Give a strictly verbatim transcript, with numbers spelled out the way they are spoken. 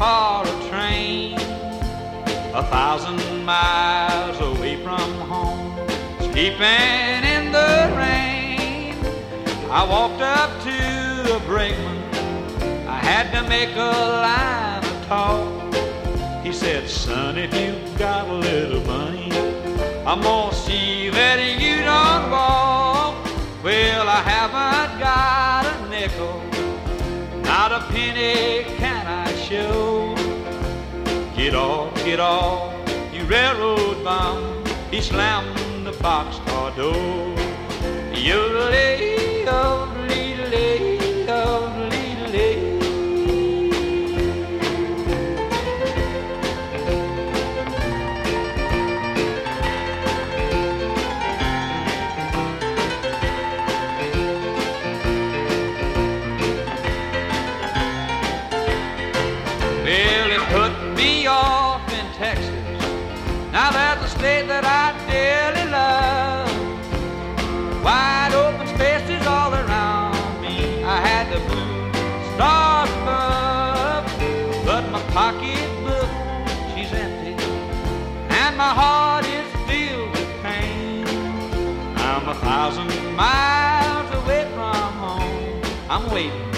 for a train, a thousand miles away from home, sleeping in the rain. I walked up to a brakeman, I had to make a line of talk. He said, son, if you've got a little money, I'm gonna see that you don't walk. Well, I haven't got a nickel, not a penny can I show. Get off, get off, you railroad bum. He slammed the boxcar door. Yodelay, yodelay, yodelay. Well, it put me off in Texas. Now that's a state that I dearly love. Wide open spaces all around me. I had the blue stars above, but my pocketbook, she's empty, and my heart is filled with pain. I'm a thousand miles away from home. I'm waiting